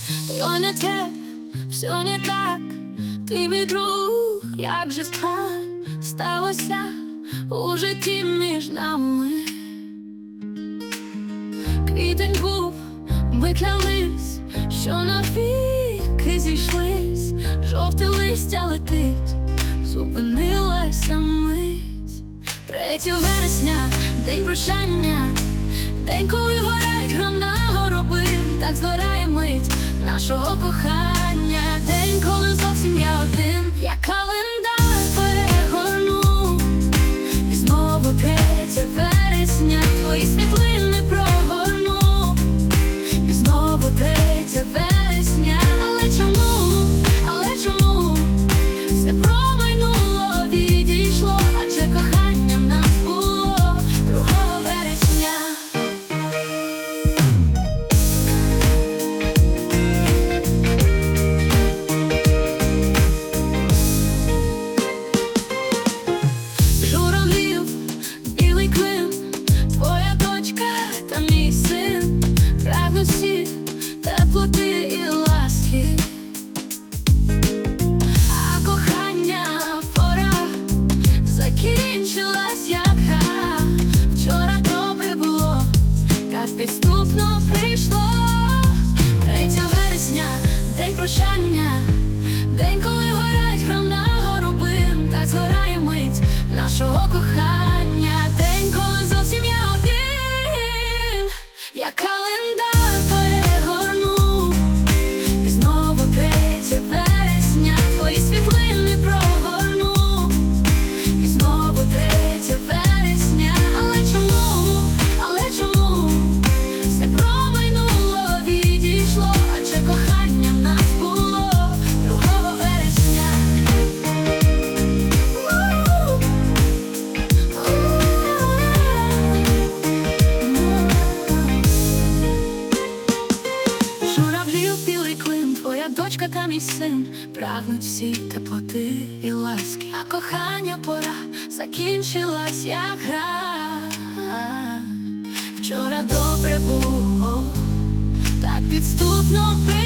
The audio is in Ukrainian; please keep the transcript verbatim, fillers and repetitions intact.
То не те, все не так, ти мій друг, як же так сталося у житті між нами. Квітень був, ми клялись, що навіки зійшлись. Жовте листя летить, зупинилася мить. Третього вересня, день прощання, день, коли горять грона гороби. Так згорає мить нашого кохання. День, коли зовсім я один, я календар перегорну. І знову третє вересня, твої світлини прогорну. І знову третє вересня. Але чому, але чому все промайнуло, відійшло, адже кохання в нас було другого вересня. Журавлів, білий клин, твоя дочка та мій син, прагнуть всі теплоти і ласки. А кохання пора закінчилась, як гра. Вчора добре було, так підступно прийшло. Третього вересня, день прощання, день, коли горять грона горобин. Так згорає мить нашого кохання. День, коли зовсім я один, я календар перегорну. І знову третє вересня, твої світлини прогорну. І знову третє вересня. Але чому, але чому все промайнуло, відійшло, адже кохання в нас було другого вересня. Журавлів, білий клин, твоя дочка та мій син, прагнуть всі теплоти і ласки. А кохання пора закінчилась, як гра. Вчора добре було, так підступно прийшло.